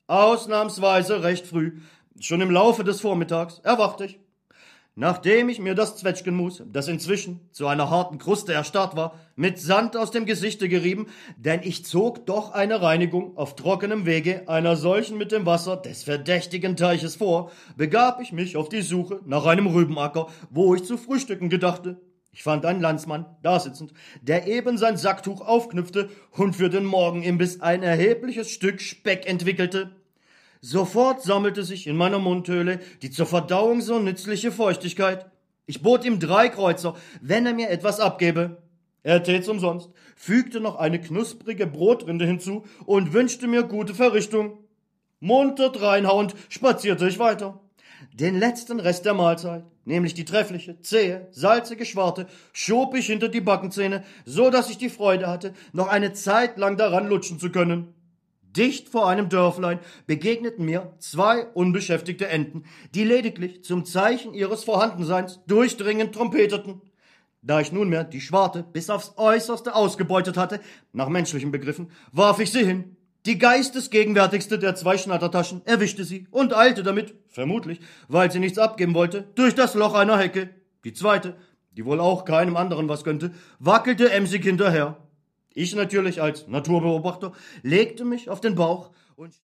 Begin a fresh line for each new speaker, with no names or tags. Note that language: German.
Ausnahmsweise recht früh, schon im Laufe des Vormittags, erwachte ich. Nachdem ich mir das Zwetschgenmus, das inzwischen zu einer harten Kruste erstarrt war, mit Sand aus dem Gesichte gerieben, denn ich zog doch eine Reinigung auf trockenem Wege einer solchen mit dem Wasser des verdächtigen Teiches vor, begab ich mich auf die Suche nach einem Rübenacker, wo ich zu frühstücken gedachte. Ich fand einen Landsmann, dasitzend, der eben sein Sacktuch aufknüpfte und für den Morgenimbiss ein erhebliches Stück Speck entwickelte. Sofort sammelte sich in meiner Mundhöhle die zur Verdauung so nützliche Feuchtigkeit. Ich bot ihm 3 Kreuzer, wenn er mir etwas abgebe. Er tät's umsonst, fügte noch eine knusprige Brotrinde hinzu und wünschte mir gute Verrichtung. Munter dreinhauend spazierte ich weiter. Den letzten Rest der Mahlzeit, nämlich die treffliche, zähe, salzige Schwarte, schob ich hinter die Backenzähne, so dass ich die Freude hatte, noch eine Zeit lang daran lutschen zu können. Dicht vor einem Dörflein begegneten mir 2 unbeschäftigte Enten, die lediglich zum Zeichen ihres Vorhandenseins durchdringend trompeteten. Da ich nunmehr die Schwarte bis aufs Äußerste ausgebeutet hatte, nach menschlichen Begriffen, warf ich sie hin. Die geistesgegenwärtigste der 2 Schnattertaschen erwischte sie und eilte damit, vermutlich, weil sie nichts abgeben wollte, durch das Loch einer Hecke. Die zweite, die wohl auch keinem anderen was gönnte, wackelte emsig hinterher. Ich natürlich als Naturbeobachter legte mich auf den Bauch und